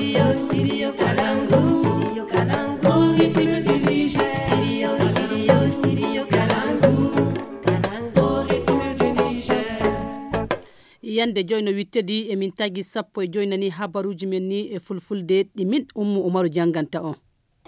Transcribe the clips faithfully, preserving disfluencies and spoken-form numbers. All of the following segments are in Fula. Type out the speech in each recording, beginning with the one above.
Studio, studio Kalangu, studio Kalangu, ritme du Niger. Studio, studio, studio Kalangu, Kalangu, ritme du Niger. Yande joyno wittedi e min tagi sappo e joynani habaruji men ni e fulfulde ɗimin Ummu Umaru janganta on.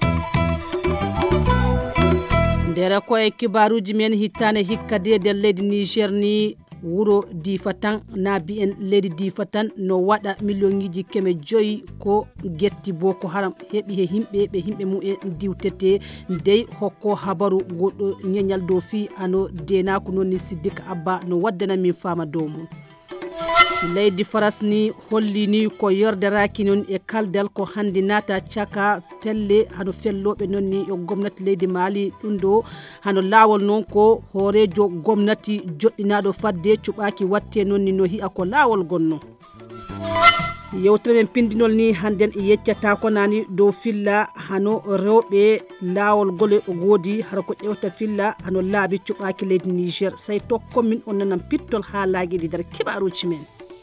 Ndera ko e kibaruji men hittane hikkade del leydi Niger ni wuro difatan nabi en leydi difatan no wada millionji keme joyi ko getti Boko Haram hebi he himbe be himbe mu e diwtete dey hokko habaru goddo nyenyal do fi ano dena ko nonni Siddik Abba no waddana min fama do mun. Leydi Faras ni holli ni ko yordaraki non e kaldal ko handi nata chaka pelle hano fellobe nonni e gomnati leydi Mali dundo hano lawol non ko horejo gomnati joddinado fadde cubaki watte nonni no hi ako lawol gonno. Yewtre men pindinol ni handen e yeccata ko nani do filla hano rewbe lawol gole godi har ko ƴewta filla hano laabi cubaki leydi Niger say to commune on nanam pittol haalaaji di dar kibaruci men.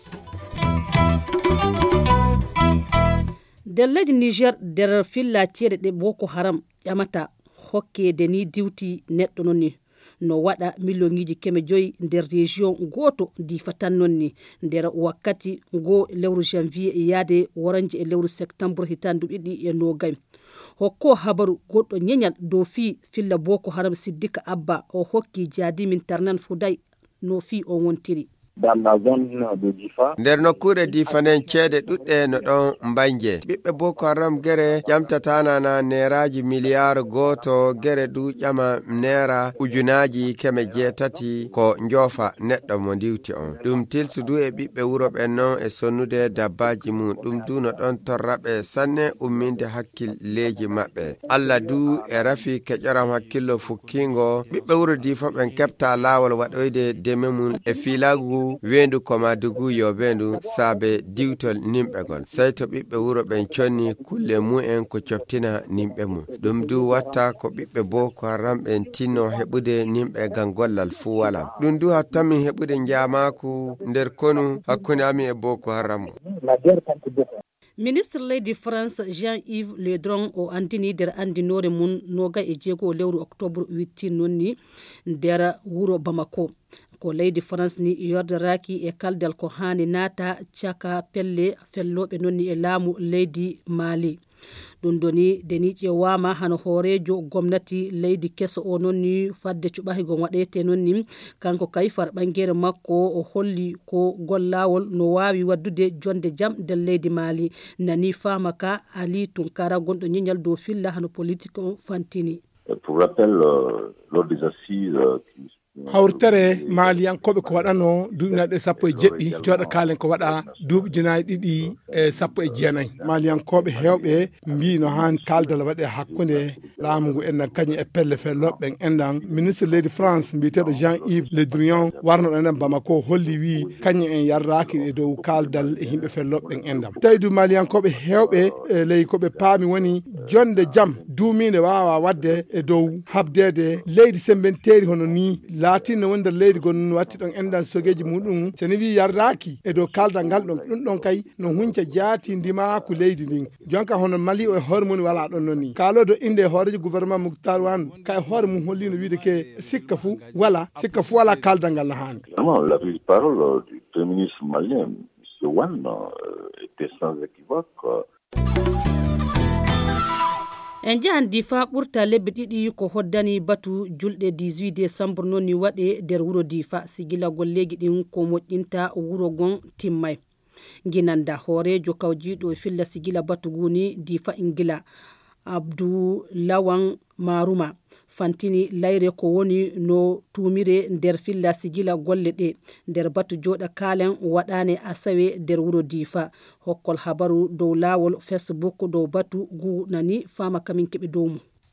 Der leydi Niger der filla tiede de Boko Haram ƴamata hokkede ni diwti neddo nonni no wada millionji keme joyi der region goto di fatan nonni der wakkati go lewru janvier yaade waranje e lewru septembre hitandu didi e no gay hokko habaru goddo nyenyal do fi filla Boko Haram Siddik Abba o hokki jadi min tarnan fuday no fi o wontiri. Dans la zone de Difa. Nder nokkure difanen ceede ɗuɗɗe no ɗon mbanje. Ɓiɓɓe Boko Haram gere ƴamtatanana neraji miliyar goto gere du ƴama nera ujunaji keme jeetati ko njofa neɗɗo mo diwti on. Ɗum tilsudu e ɓiɓɓe wuro ɓen non e sonnude dabbaji mum ɗum du no ɗon torraɓe sanne umminde hakkilleji maɓɓe. Allah du e rafi keƴoram hakkillo fukkingo ɓiɓɓe wuro Difa ɓen keɓta lawol waɗoyde deme mum e filagu wendu komadugu yo wendu sabe diwtol nimbegol sai to bibbe wuro ben conni kulle mu'en ko coptina nimbe mu dum du watta ko bibbe Boko Haram ben tinno hebude nimbe gangollal fu wala dum du hattami hebude njamaku nder konu hakkunde ami e Boko Haram. Ministre leydi France Jean-Yves Le Drian o andini der andinore mun noga e jego lewru octobre huit nonni der wuro Bamako ko leydi France ni yordaraki e kaldal ko hani nata chaka pelle fellobe nonni e laamu leydi Mali ɗum doni deni ƴewama hano horejo gomnati leydi keso o nonni fadde cuɓahigo waɗete nonni kanko kay far ɓangere makko o holli ko gollawol no wawi waddude jonde jam del leydi Mali nani fama ka Ali Tunkara gonɗo nyenyal dow filla hano politique on fantini. Pour rappel, euh, lors des assises euh, qui hawrtere maliyankoɓe ko waɗano duuɓinaɗe sappo e jeɗɗi jooɗa kaalen ko waɗa duuɓi junayi ɗiɗi e sappo e jeenayyi maliyankoɓe hewɓe mbi no hani kaldal waɗe hakkude laamu ngu enɗan kañum e pelle felloɓe enɗan ministre leydi France mbiteɗo Jean-Yves Le Drian warno ɗo enen Bamako holli wi kañum en yarraki e dow kaldal e yimɓe felloɓe enɗan tawi du maliyankoɓe hewɓe e ley koɓe paami woni jonde jaam duumide wawa wadde e dow habdede leydi sembenteri hono ni laati no wonder leydi gon watti ɗon enɗan sogeji muɗum so ni wi yarraki e dow kaldal ngal ɗon ɗum ɗon kay no hunca jaati ndimaku leydi ndin jonka hono Mali o e hoore mum wala ɗon noon ni kaalodo inde e hoorejo gouvernement Mouktar Wane ka e hoore mum hollino wiide ke sikka fu wala sikka fu wala kaldal ngal no hani. La prise de parole du premier ministre malien M. Wane était sans équivoque. En jahan Difa ɓurta lebbi ɗiɗi ko hoddani batu julɗe dix-huit décembre nonni waɗe der wuro Difa sigila golleji ɗin ko moƴƴinta wuro gon timmay ginanda horejo kawjiɗo filla sigila batu guni Difa ingila Abdou Lawan Maruma fantini layre ko woni no tumire der filla sigila golle ɗe der batu joɗa kalen waɗane asawe der wuro Difa hokkol habaru dow lawol Facebook dow batu gu nani fama kamin keɓe dow mu.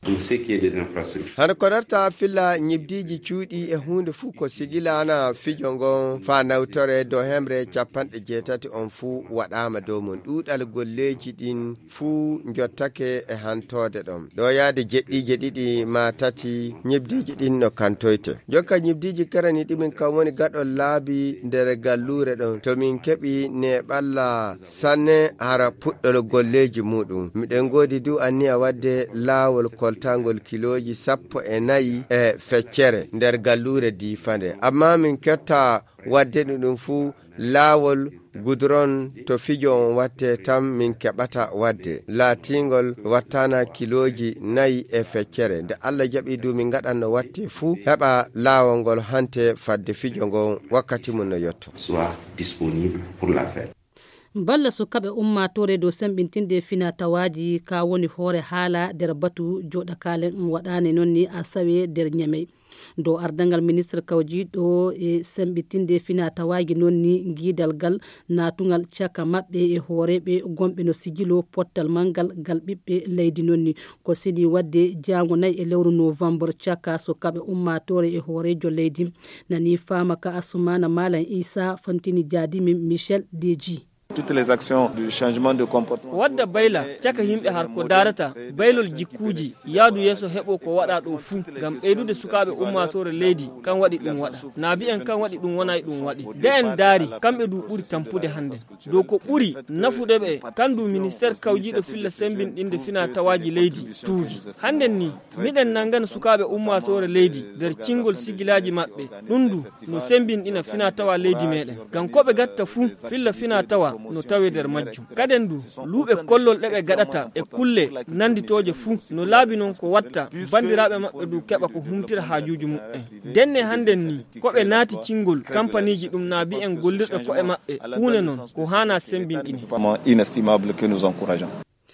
hana kodarta filla nyibdiji cuuɗi e hunde fuu ko sigilana fijongon fa nawtore do hemre capanɗe jeetati on fuu waɗama dow mum ɗuuɗal golleji ɗin fuu jottake e hantode ɗon ɗo yaade jeɗɗije ɗiɗi ma tati nyibdiji ɗin no kantoyte jokka nyibdiji karani ɗimin kam woni gaɗol laabi nder gallure ɗon to min keɓi ne ɓalla sanne hara puɗɗol golleji muɗum miɗen godi du anniya wadde laawol koltangol kiloji sappo e nayi e feccere nder gallure Difande amma min ketta wadde ɗum fuu laawol gudron to fijo on watte tam min keɓata wadde laatingol wattana kiloji nayi e feccere nde Allah jaɓi du min gaɗanno watte fuu heɓa laawol ngol hante fadde fijo ngon wakkati mum no yetto soit disponible pour la fête. balla sukaɓe ummatore dow semɓintinde finatawaji ka woni hoore haala nder batu joɗa kalen waɗani noon ni a sawe nder ñamey dow ardangal ministre kawjiɗo e semɓitinde finatawaji noon ni guidal gal natugal caka mabɓe e hooreɓe gomɓe no sigilo pottal mangal gal ɓiɓɓe leydi noon ni ko siɗi wadde jango nayyi e lewru novembre caka sukaɓe ummatore e hoorejo leydi nani fama ka Assoumana Malam Issa fantini jadimi Michel Deji. Toutes les actions du changement de comportement. Wadda bayla caka himɓe har ko darata baylol jikkuji yaadu yeso heɓo ko waɗa ɗo fuu ngam ɓeydude sukaɓe ummatore leydi kan waɗi ɗum waɗa naabi en kan waɗi ɗum wonay ɗum waɗi de en daari kamɓe du ɓuri tampude hande dow ko ɓuri nafude ɓe kandu ministére kawjiɗo filla sembinɗinde fina tawaji leydi tuugi hannden ni miɗen nangan sukaɓe ummatore leydi nder cingol sigilaji maɓɓe ɗum du no sembinɗina fina tawa leydi meɗen ngam koɓe gatta fuu filla fina tawa no tawe nder majjum kaden du luuɓe kollol ɗe ɓe gaɗata e kulle nanditoje fuu no laabi noon ko watta bandiraɓe maɓɓe du keɓa ko humtira haajuji muɓɓe denne hannden ni koɓe naati cingol kampaniji ɗum naabi en gollirɗe ko'e maɓɓe huune noon ko hana sembinɗini inestimable que nous encourageons.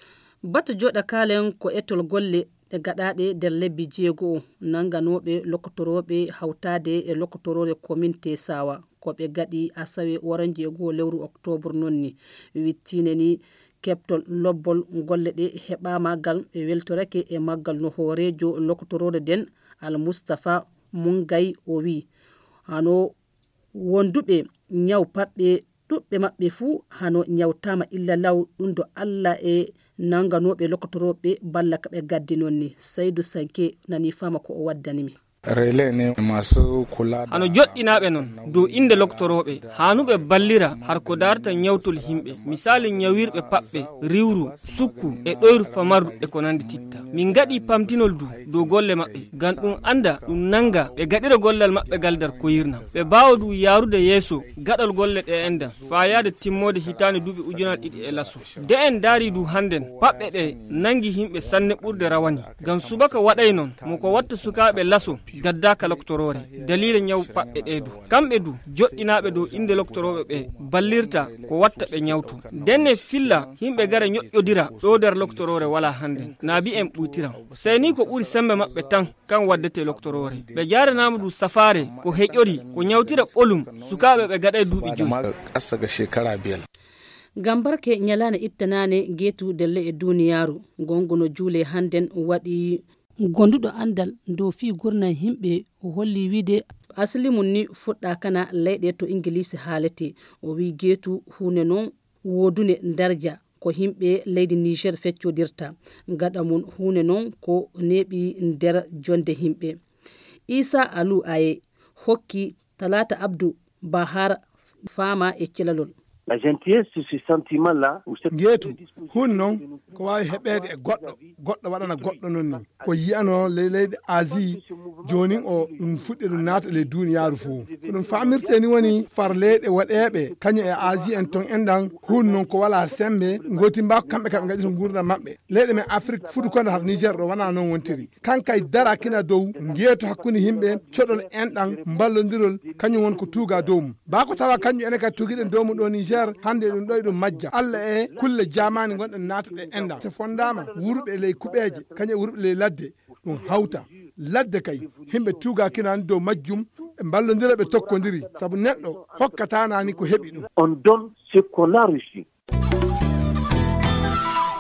bato joɗa kalen ko etol golle e gaɗaɗe nder lebbi jeego nanganoɓe lokotoroɓe hawtade e lokotorore commune Tessawa koɓe gaɗi asawe waran jeego lewru octobre nonni wittine ni keptol lobbol golle ɗe heɓama gal e weltorake e maggal no hoorejo lokotorore den Al Moustapha Mungay o wi hano wonduɓe ñaw paɓɓe ɗuɓɓe maɓɓe fuu hano ñawtama illa law ɗum do Allah e nanganoɓe lokotoroɓe balla kaɓe gaddi noon ni Saydou Sanke nani fama ko o waddanimi. Rele ne masu kula hano joɗɗinaɓe noon dow inde loktoroɓe hanuɓe ballira har ko darta ñawtol himɓe misali ñawirɓe paɓɓe riwru sukku e ɗoyru famardu e ko nandi titta min gaɗi pamtinol du dow golle maɓɓe ngam ɗum anda ɗum nanga ɓe gaɗira gollal maɓɓe gal dar koyirna ɓe bawa du yarude yeeso gaɗal golle ɗe endan fa yaade timmode hitande duuɓi ujunaje ɗiɗi e lasso de en daari du hannden paɓɓe ɗe nangi himɓe sanne ɓurde rawani ngam subaka waɗay noon mo ko watta sukaɓe lasso gaddaka loktorore dalila ñaw paɓɓe ɗe du kamɓe du joɗɗinaɓe dow inde loktoroɓe ɓe ballirta ko watta ɓe ñawtu denne filla himɓe gara ñoƴƴodira ɗo nder loktorore wala hande naabi en ɓuytiran sey ni ko ɓuri sembe maɓɓe tan kan waddete loktorore ɓe jaranama du safare ko heƴƴori ko ñawtira ɓolum sukaɓe ɓe gaɗa duuɓi joyi asaga shekara biyar gambarke ñalana ittanane geetu delle e duniyaru gongono juule hannden waɗi gonduɗo andal dow fi gurnan himɓe o holli wiide asli mum ni fuɗɗa kana leyɗe to ingilisi haalete o wi geetu hunde noon wodune darja ko himɓe leydi Niger feccodirta gaɗa mum hunde noon ko neeɓi nder jonde himɓe Issa Alou Aye hokki Talata Abdou Bahar fama e celalol. La gentillesse, ce sentiment-là. Ngeetu hun noon ko wawi heɓede e goɗɗo goɗɗo waɗana goɗɗo noon ni ko yiyano leydi Asie joni o ɗum fuɗɗi ɗum naata le duniyaru fuu ko ɗum famirte ni woni far leyɗe waɗeɓe kañum e Asie en ton enɗan hun noon ko wala sembe goti mbako kamɓe kaɓe gaɗi to gurdam maɓɓe leyɗe men Afrique fuɗi konde har Niger ɗo wona noon wontiri kankay dara kina dow ngeetu hakkude yimɓe coɗol enɗan ballodirol kañum won ko tuuga dow mum bako tawa kañum ene kadi tuguiɗen dow mum ɗo Niger hande ɗum ɗo ɗum majja Allah e kulle jamani gonɗen naataɗe enda so fondama wurɓe ley kuɓeje kañum e wurɓe ley ladde ɗum hawta ladde kay himɓe tuuga kinani dow majjum ɓe ballodira ɓe tokkodiri saabu neɗɗo hokkatanani ko heeɓi ɗum. On donne ce qu'on a reçu.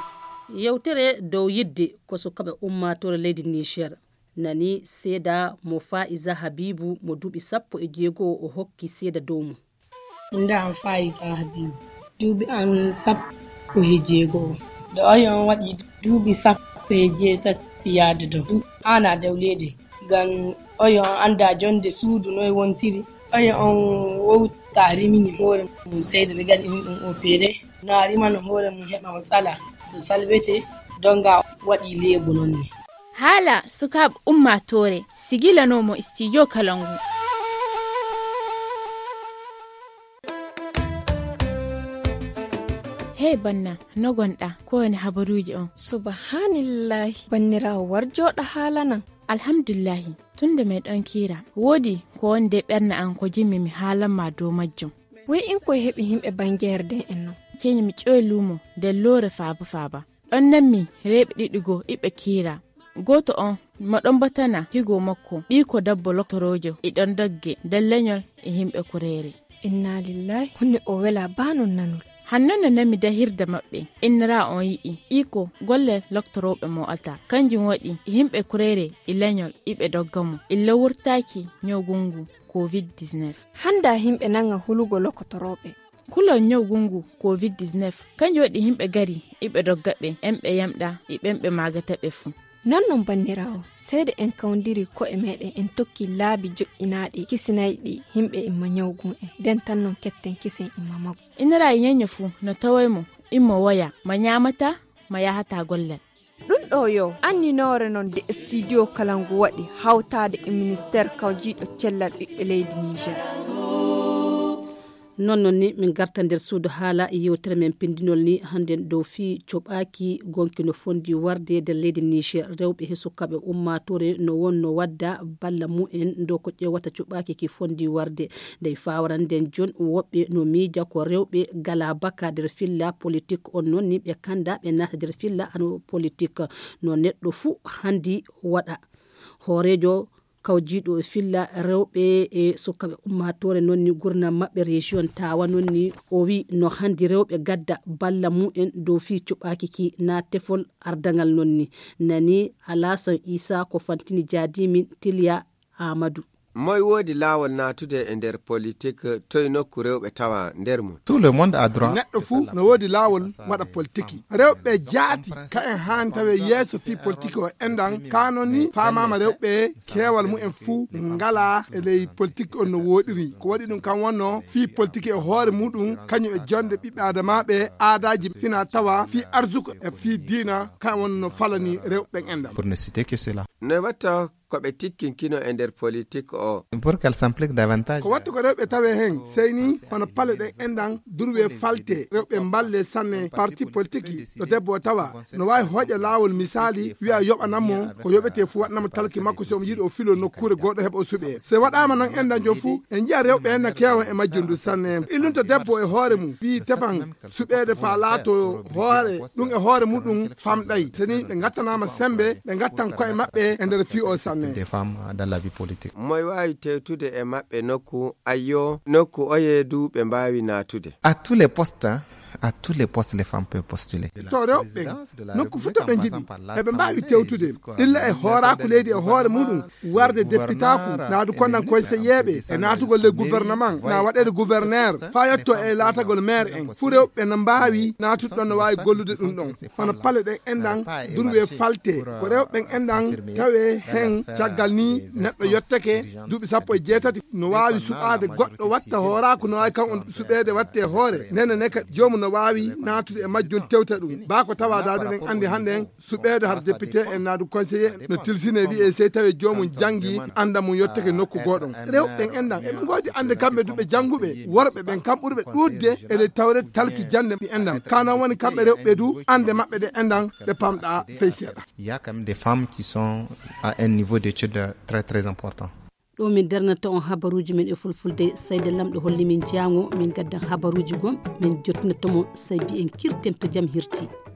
yewtere dow yidde ko sukaɓe ummatore leydi Niger nani seeda mo Faiza Habibu mo duuɓi sappo e jeego o hokki seeda dow mum. Inda am Faiza Habibu duuɓi am sappo e jeego do oyon waɗi duuɓi sappo e jeetati yaade dow ana dawlede gan oyon anda jonde suudu noy wontiri oyon on wowtari mini hoore mum seeda ɓe gaɗi ɗum opéré na rimano hoore mum heɓa matsala to salbete donga waɗi leebo non ni. Hala sukaɓe ummatore sigilanomo studio Kalangu. Hey banna no gonɗa ko woni habaruji on? Subhanallahi bannirawo warjoɗo hala nan. Alhamdulillahi tunda mai ɗon kira wodi ko wonde ɓerna an ko jimmi mi haalanma dow majjum. Wai in ko heɓi himɓe bangerde en no? Keni mi ƴoyi lumo nden lore faaba faaba ɗon nammi reɓe ɗiɗigo iɓe kira goto on maɗon batana higo makko ɓiko dabbo loktorojo iɗon dogge nden leñol e himɓe kurere. Inna lillahi hunde o wela banon nanol. Hannone nami dahirde maɓɓe innira on yi'i iko golle loktoroɓe mo alta kanjum waɗi himɓe kurere e leñol iɓe doggamo illa wurtaki nyogungu covid dix-neuf. Handa himɓe nanga hulugo lokotoroɓe. Kulon nyogungu covid dix-neuf kanjum waɗi himɓe gari iɓe doggaɓe emɓe yamɗa e ɓemɓe magataɓe fu. Non non bannirawo seede en kawdiri ko e meɗen en tokki laabi joƴƴinaɗi kisinayɗi himɓe imma nyawgun en den tan non ketten kisin imma mago. Inira yenye fu no tawaymo immo waya ma nyamata ma yahata gollel. Ɗum ɗo yo anninore non de studio Kalangu waɗi hawtade e ministére kawjiɗo cellal ɓiɓɓe leydi Niger. Non non ni min garta nder suudu haala e yewtere men pindinol ni hande dow fi coɓaki gonki no fondi warde nder leydi Niger rewɓe he sukaɓe ummatore no wonno wadda balla mu'en dow ko ƴewata coɓaki ki fondi warde ndey fawaranden jon woɓɓe no miija ko rewɓe gala baka nder filla politique on noon ni ɓe kanda ɓe nata nder filla ano politique no neɗɗo fuu handi waɗa hoorejo kawjiɗo e filla rewɓe e sukaɓe ummatore noon ni gurnam maɓɓe région tawa noon ni o wi no handi rewɓe gadda balla mu'en dow fi cuɓaki ki na tefol ardangal noon ni nani Alassane Issa ko fantini jaadimin Tilia Amadou. Moy wodi lawol natude e nder politique toy nokku rewɓe tawa nder mum. Tout le monde a droit. Neɗɗo fu no wodi lawol waɗa politique. Rewɓe jaati ka en han tawe yeeso fi politique o endan kano ni famama rewɓe kewal mu'en fu ngala e ley politique on no wodiri ko waɗi ɗum kan wonno fi politique e hoore muɗum kañum e jonde ɓiɓɓe adamaɓe aadaji fina tawa fi arzuko e fi diina kan wonno falani rewɓe endan. Pour ne citer que cela. Ne watta ko ɓe tikkinkino e nder politique o. Pour qu'elle s'implique davantage. Ko wattu ko rewɓe tawe hen seyni hono pale ɗe endan durwe falte rewɓe mballe sanne parti politique ɗo debbo tawa no wawi hoƴa lawol misali wiya yoɓanamo ko yoɓete fu waɗanamo talki makko so omo yiiɗi o filo nokkure goɗɗo heɓa o suuɓe so waɗama noon endan jo fu en jiya rewɓe endan kewa e majjundu sanne illunto debbo e hoore mum wi tefan suɓede fa laato hoore ɗum e hoore muɗum famɗay seni ɓe gattanama sembe ɓe gattan koye maɓɓe e nder fi o sanne des femmes dans la vie politique. Moy wawi tewtude e maɓɓe nokku ayyo nokku oyeedu ɓe mbawi natude. À tous les postes, hein? À tous les postes les femmes peuvent postuler. To rewɓe nokku fu to ɓe jiɗi eɓe mbawi tewtude illa e hooraku leydi e hoore muɗum warde députat-ku naadu konnan conseilléɓe e naatugol le gouvernement na waɗede gouverneur fa yetto e laatagol maire en fu rewɓe no mbawi natude ɗon no wawi gollude ɗum ɗon hono pale ɗen endan durwe falte ko rewɓen endan tawe hen caggal ni neɗɗo yetteke duuɓi sappo e jeetati no wawi suɓade goɗɗo watta hooraku no wawi kan on suɓede watte hoore nene ne ka jomum no wawi natude e majjum tewta ɗum bako tawa daɗuɗen andi hande en suɓede har député en naadu conseiller no tilsine wi e sey tawi jomum janggi anda mum yetteke nokku goɗon rewɓen endan eɓe godi ande kamɓe duɓe jangguɓe worɓe ɓen kam ɓurɓe ɗudde ele tawre talki jande ɗi endan kanon woni kamɓe rewɓe du ande maɓɓe ɗe endan ɗe pamɗa fey seeɗa. Il y a quand même des femmes qui sont à un niveau d'études très très important. ɗo min darnata on habaruji men e fulfulde Sayde Lamɗo holli min jango min gaddan habaruji gom min jottinatomo sabi en kirten to jam hirti.